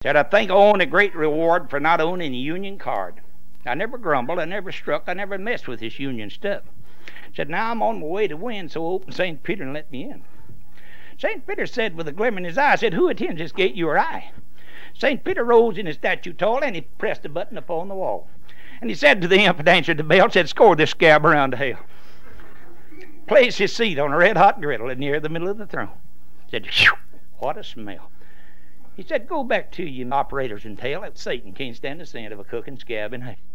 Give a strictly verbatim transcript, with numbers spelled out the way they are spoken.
Said, I think I own a great reward for not owning a Union card. I never grumbled, I never struck, I never messed with this Union stuff. Said, now I'm on my way to win, so open Saint Peter and let me in. Saint Peter said with a glimmer in his eye, said, who attends this gate, you or I? Saint Peter rose in his statue tall, and he pressed a button upon the wall. And he said to the imp that answered the bell, said, score this scab around to hell. Placed his seat on a red-hot griddle near the middle of the throne. Said, phew, what a smell. He said, go back to you operators and tell that Satan can't stand the scent of a cooking scab in hell.